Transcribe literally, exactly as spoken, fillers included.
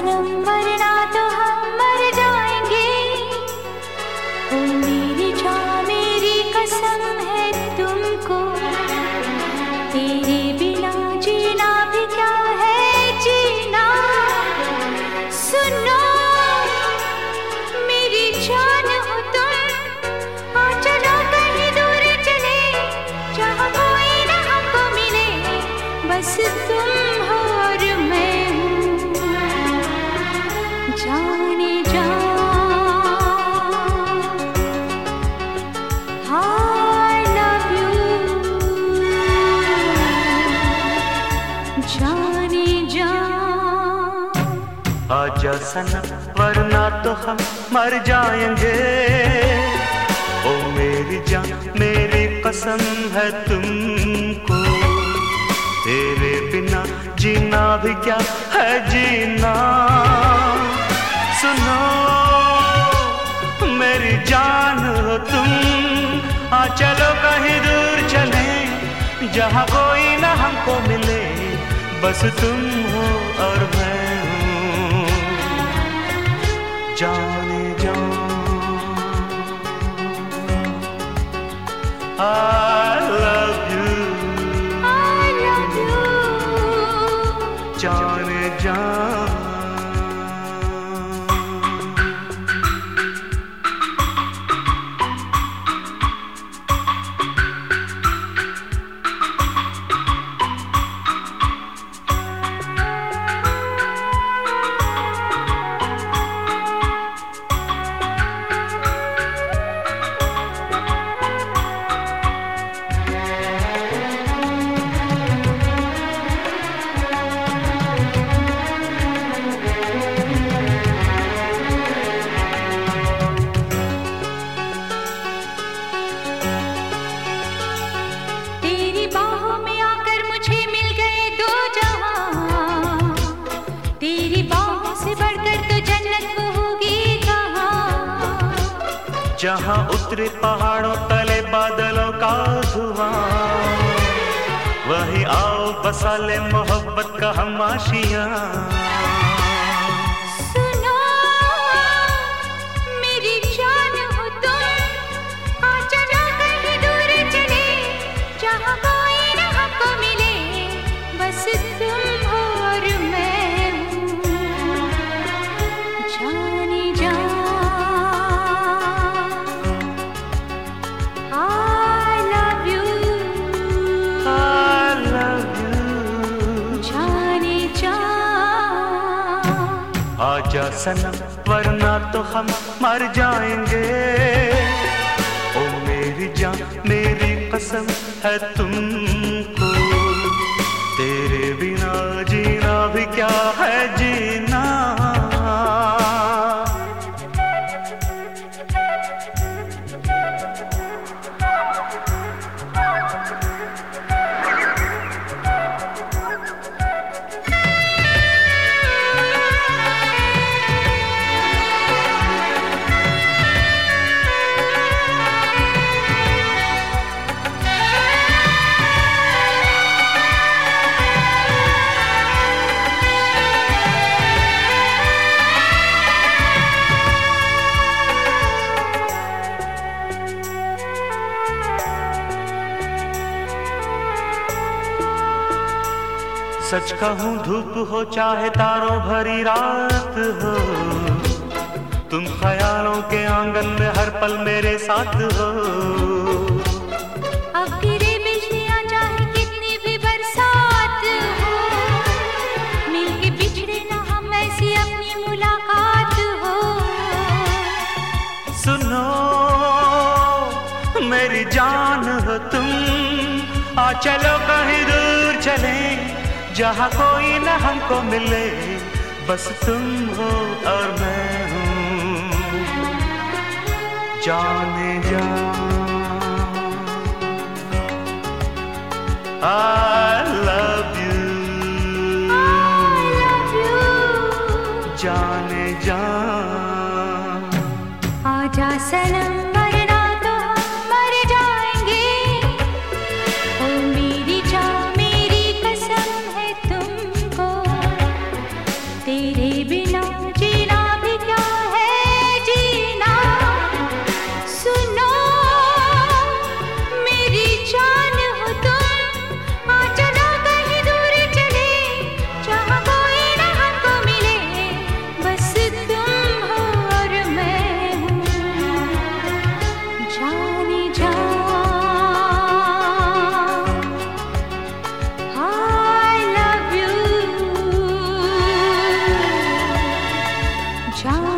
सनम वरना तो हम मर जाएंगे। ओ मेरी जान मेरी कसम है तुमको, तेरे बिना जीना भी क्या है जीना। सुनो मेरी जान हो तुम, आ चलो कहीं दूर चले, जहाँ कोई ना हमको मिले, बस तुम हो और मैं हूँ। जाने जा I love you, जाने जा। आजा सनम वरना तो हम मर जाएंगे। ओ मेरी जान मेरी कसम है तुमको, तेरे बिना जीना भी क्या है जीना। सुनो मेरी जान हो तुम, आ चलो कहीं दूर चले, जहाँ कोई ना हमको मिले, बस तुम हो और मैं हूँ। जाने जा I love you, I love you, जाने जा। जहाँ उतरे पहाड़ों तले बादलों का धुआं, वही आओ बसा ले मोहब्बत का हम आशियाँ। सुनो मेरी जान हो तुम, आ चलो कहीं दूर चले, जहाँ कोई ना हमको मिले, बस तुम हो और मैं हूँ। जाने जा आजा सनम वरना तो हम मर जाएंगे। ओ मेरी जान मेरी कसम है तुमको, तेरे बिना जीना भी क्या है जीना। सच कहूँ धूप हो चाहे तारों भरी रात हो, तुम ख्यालों के आंगन में हर पल मेरे साथ हो। अब गिरे बिजलियाँ चाहे कितनी भी बरसात हो, मिलके बिछड़े ना हम ऐसी अपनी मुलाकात हो। सुनो मेरी जान हो तुम, आ चलो कहीं दूर चले, जहाँ कोई ना हमको मिले, बस तुम हो और मैं हूँ। जाने जा I love you, I love you, जाने जा। आजा सनम वरना तो हम मर जाएंगे। ओ मेरी जान मेरी कसम है तुमको, तेरे बिना शाम